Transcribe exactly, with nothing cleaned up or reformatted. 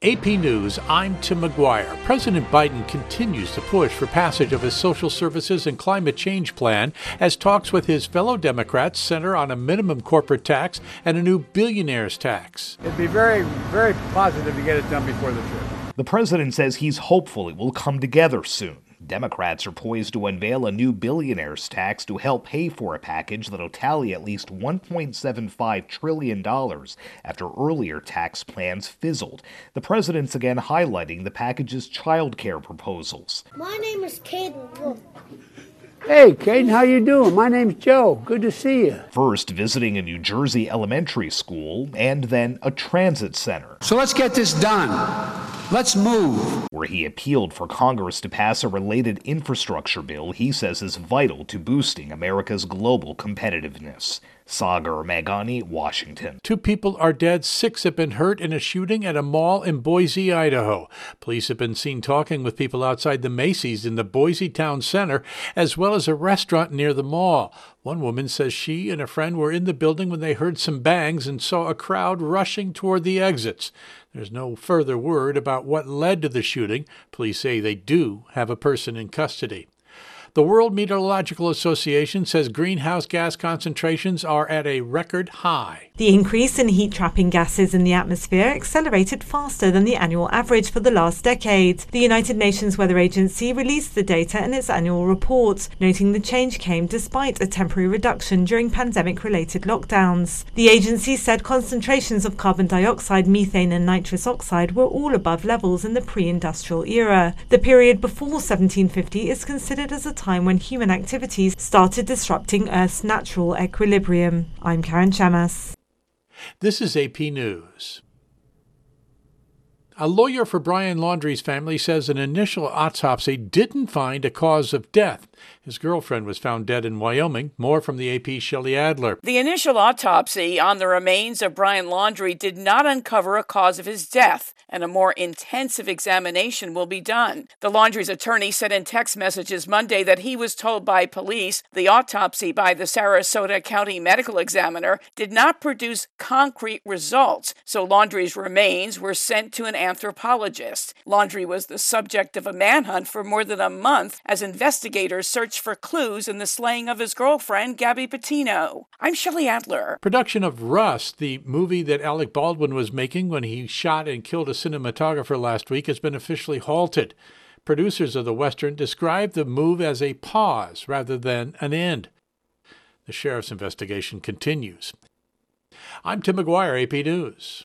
A P News, I'm Tim McGuire. President Biden continues to push for passage of his social services and climate change plan as talks with his fellow Democrats center on a minimum corporate tax and a new billionaires tax. It'd be very, very positive to get it done before the trip. The president says he's hopeful it will come together soon. Democrats are poised to unveil a new billionaires tax to help pay for a package that'll tally at least one point seven five trillion dollars after earlier tax plans fizzled. The president's again highlighting the package's child care proposals. My name is Caden. Look. Hey, Caden, how you doing? My name's Joe. Good to see you. First, visiting a New Jersey elementary school and then a transit center. So let's get this done. Let's move. Where he appealed for Congress to pass a related infrastructure bill he says is vital to boosting America's global competitiveness. Sagar Meghani, Washington. Two people are dead, six have been hurt in a shooting at a mall in Boise, Idaho. Police have been seen talking with people outside the Macy's in the Boise town center, as well as a restaurant near the mall. One woman says she and a friend were in the building when they heard some bangs and saw a crowd rushing toward the exits. There's no further word about what led to the shooting. Police say they do have a person in custody. The World Meteorological Association says greenhouse gas concentrations are at a record high. The increase in heat-trapping gases in the atmosphere accelerated faster than the annual average for the last decade. The United Nations Weather Agency released the data in its annual report, noting the change came despite a temporary reduction during pandemic-related lockdowns. The agency said concentrations of carbon dioxide, methane and nitrous oxide were all above levels in the pre-industrial era. The period before seventeen fifty is considered as a time when human activities started disrupting Earth's natural equilibrium. I'm Karen Chamas. This is A P News. A lawyer for Brian Laundrie's family says an initial autopsy didn't find a cause of death. His girlfriend was found dead in Wyoming. More from the A P's Shelley Adler. The initial autopsy on the remains of Brian Laundrie did not uncover a cause of his death, and a more intensive examination will be done. The Laundrie's attorney said in text messages Monday that he was told by police the autopsy by the Sarasota County Medical Examiner did not produce concrete results, so Laundrie's remains were sent to an anthropologist. Laundrie was the subject of a manhunt for more than a month as investigators searched for clues in the slaying of his girlfriend, Gabby Petito. I'm Shelley Adler. Production of Rust, the movie that Alec Baldwin was making when he shot and killed a cinematographer last week, has been officially halted. Producers of the Western described the move as a pause rather than an end. The sheriff's investigation continues. I'm Tim McGuire, A P News.